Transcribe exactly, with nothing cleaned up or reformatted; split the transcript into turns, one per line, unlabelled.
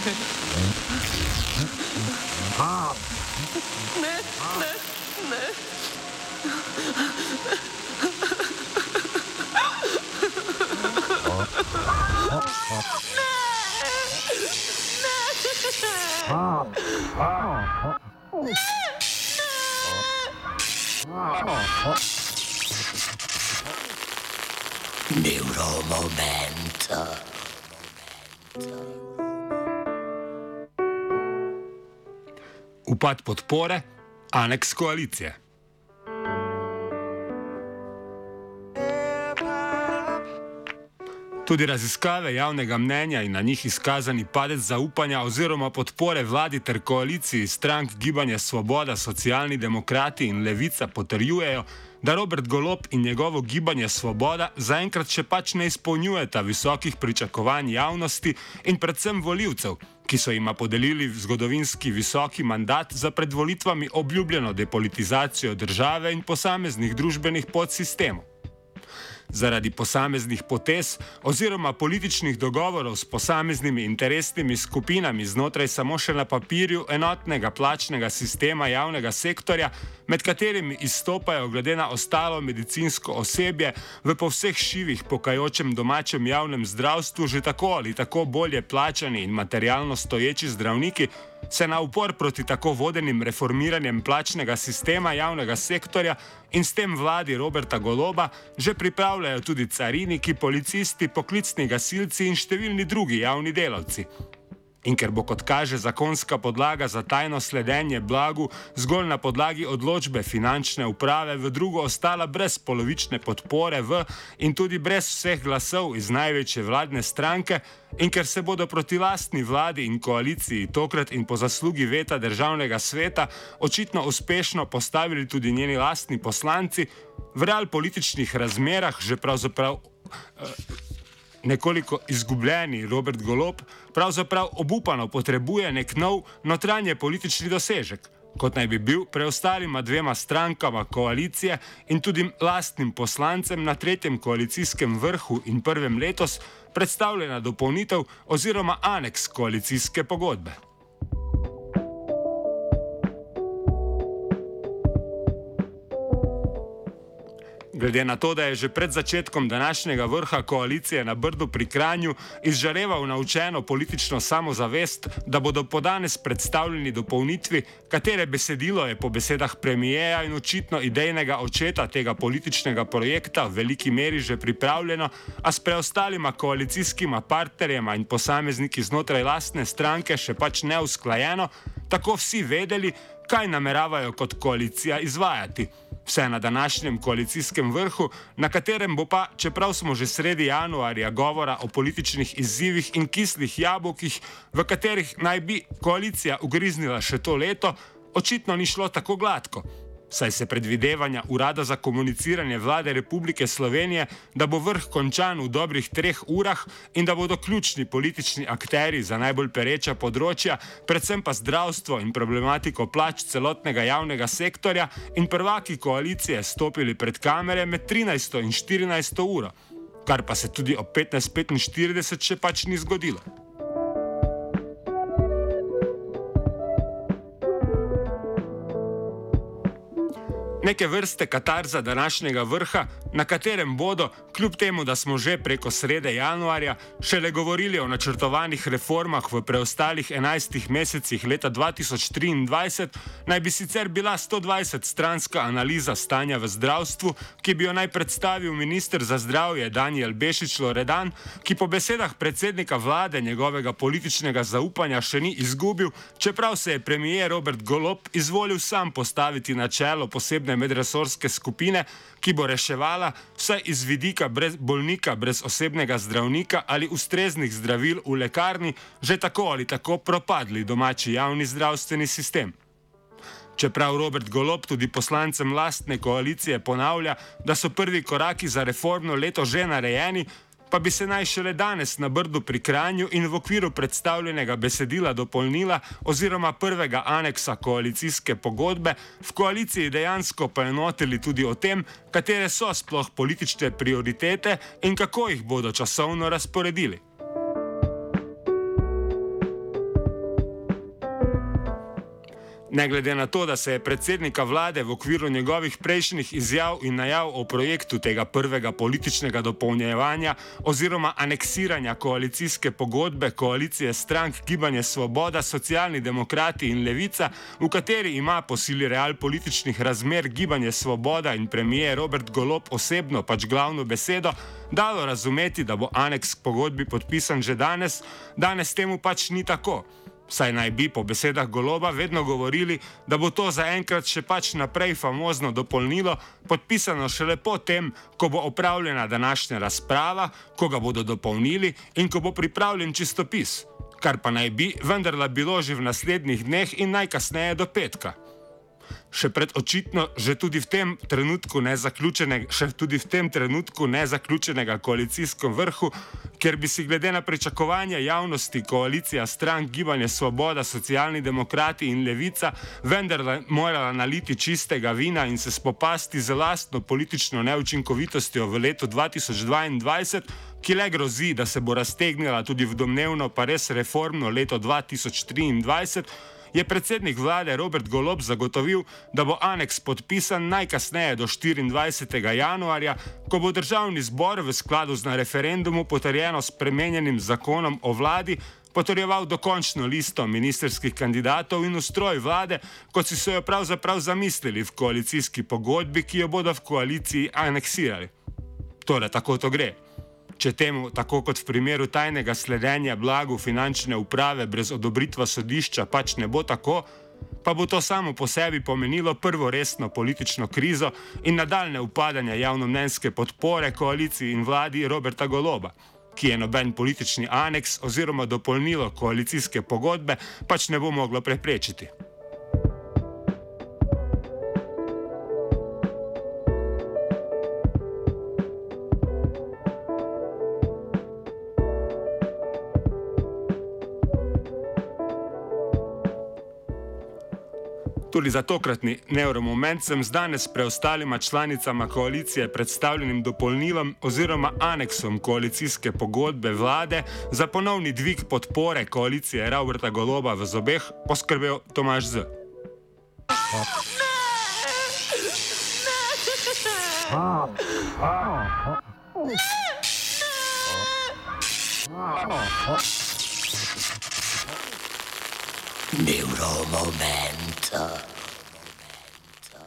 Ne, ne, ne.
Neuromomento.
Upad podpore, aneks koalicije. Tudi raziskave javnega mnenja in na njih izkazani padec zaupanja oziroma podpore vladi ter koaliciji strank Gibanje Svoboda, Socialni demokrati in Levica potrjujejo, da Robert Golob in njegovo Gibanje Svoboda zaenkrat še pač ne izpolnjujeta visokih pričakovanj javnosti in predvsem volivcev, ki so jima podelili zgodovinski visoki mandat za pred volitvami obljubljeno depolitizacijo države in posameznih družbenih podsistemov. Zaradi posameznih potez oziroma političnih dogovorov s posameznimi interesnimi skupinami znotraj samo še na papirju enotnega plačnega sistema javnega sektorja, med katerimi izstopajo glede na ostalo medicinsko osebje v po vseh šivih pokajočem domačem javnem zdravstvu že tako ali tako bolje plačani in materialno stoječi zdravniki, se na upor proti tako vodenim reformiranjem plačnega sistema javnega sektorja in s tem vladi Roberta Goloba že pripravljajo tudi cariniki, policisti, poklicni gasilci in številni drugi javni delavci. In ker bo, kot kaže, zakonska podlaga za tajno sledenje blagu zgolj na podlagi odločbe finančne uprave v drugo ostala brez polovične podpore v in tudi brez vseh glasov iz največje vladne stranke, in ker se bodo proti lastni vladi in koaliciji tokrat in po zaslugi veta Državnega sveta očitno uspešno postavili tudi njeni lastni poslanci, v realpolitičnih razmerah že pravzaprav Uh, nekoliko izgubljeni Robert Golob pravzaprav obupano potrebuje nek nov notranje politični dosežek, kot naj bi bil preostalima dvema strankama koalicije in tudi lastnim poslancem na tretjem koalicijskem vrhu in prvem letos predstavljena dopolnitev oziroma aneks koalicijske pogodbe. Glede na to, da je že pred začetkom današnjega vrha koalicije na Brdu pri Kranju izžareval naučeno politično samozavest, da bodo po danes predstavljeni dopolnitvi, katere besedilo je po besedah premijeja in očitno idejnega očeta tega političnega projekta v veliki meri že pripravljeno, a s preostalima koalicijskima partnerjema in posamezniki znotraj lastne stranke še pač neusklajeno, tako vsi vedeli, kaj nameravajo kot koalicija izvajati. Vse na današnjem koalicijskem vrhu, na katerem bo pa, čeprav smo že sredi januarja govora o političnih izzivih in kislih jabolkih, v katerih naj bi koalicija ugriznila še to leto, očitno ni šlo tako gladko. Saj se predvidevanja Urada za komuniciranje Vlade Republike Slovenije, da bo vrh končan v dobrih treh urah in da bodo ključni politični akteri za najbolj pereča področja, predvsem pa zdravstvo in problematiko plač celotnega javnega sektorja in prvaki koalicije stopili pred kamere med trinajsto in štirinajsto uro, kar pa se tudi ob petnajst petinštirideset še pač ni zgodilo. Neke vrste katarza današnjega vrha, na katerem bodo, kljub temu, da smo že preko srede januarja, šele govorili o načrtovanih reformah v preostalih enajstih mesecih leta dva tisoč triindvajset, naj bi sicer bila stodvajset stranska analiza stanja v zdravstvu, ki bi jo naj predstavil minister za zdravje Danijel Bešič Loredan, ki po besedah predsednika vlade njegovega političnega zaupanja še ni izgubil, čeprav se je premier Robert Golob izvolil sam postaviti na čelo posebne medresorske skupine, ki bo reševala vsaj iz vidika brez bolnika brez osebnega zdravnika ali ustreznih zdravil v lekarni že tako ali tako propadli domači javni zdravstveni sistem. Čeprav Robert Golob tudi poslancem lastne koalicije ponavlja, da so prvi koraki za reformno leto že narejeni, pa bi se naj šele danes na Brdu pri Kranju in v okviru predstavljenega besedila dopolnila oziroma prvega aneksa koalicijske pogodbe v koaliciji dejansko poenotili tudi o tem, katere so sploh politične prioritete in kako jih bodo časovno razporedili. Ne glede na to, da se je predsednika vlade v okviru njegovih prejšnjih izjav in najav o projektu tega prvega političnega dopolnjevanja oziroma aneksiranja koalicijske pogodbe koalicije strank Gibanje Svoboda, Socialni demokrati in Levica, v kateri ima po sili real političnih razmer Gibanje Svoboda in premijer Robert Golob osebno pač glavno besedo, dalo razumeti, da bo aneks k pogodbi podpisan že danes, danes temu pač ni tako. Saj naj bi po besedah Goloba vedno govorili, da bo to zaenkrat še pač naprej famozno dopolnilo, podpisano šele potem, ko bo opravljena današnja razprava, ko ga bodo dopolnili in ko bo pripravljen čistopis, kar pa naj bi vendarle bilo že v naslednjih dneh in najkasneje do petka. Še pred očitno že tudi v tem trenutku nezaključenega, še tudi v tem trenutku nezaključenega koalicijskem vrhu, kjer bi si glede na pričakovanja javnosti koalicija strank Gibanje Svoboda, Socialni demokrati in Levica vendarle morala naliti čistega vina in se spopasti z lastno politično neučinkovitostjo v letu dva tisoč dvaindvajset, ki le grozi, da se bo raztegnila tudi v domnevno pa res reformno leto dva tisoč triindvajset, je predsednik vlade Robert Golob zagotovil, da bo aneks podpisan najkasneje do štiriindvajsetega januarja, ko bo državni zbor v skladu z na referendumu potrjeno spremenjenim zakonom o vladi potrjeval dokončno listo ministrskih kandidatov in ustroj vlade, kot si so jo pravzaprav zamislili v koalicijski pogodbi, ki jo bodo v koaliciji aneksirali. Torej, tako to gre. Če temu, tako kot v primeru tajnega sledenja blagu finančne uprave brez odobritva sodišča, pač ne bo tako, pa bo to samo po sebi pomenilo prvo resno politično krizo in nadaljne upadanje javnomnenjske podpore koaliciji in vladi Roberta Goloba, ki je noben politični aneks oziroma dopolnilo koalicijske pogodbe pač ne bo moglo preprečiti. Tudi za tokratni neuromoment sem z danes preostalima članicama koalicije predstavljenim dopolnilom oziroma aneksom koalicijske pogodbe vlade za ponovni dvig podpore koalicije Roberta Goloba v zobeh poskrbel Tomaž Z.
Neuromoment.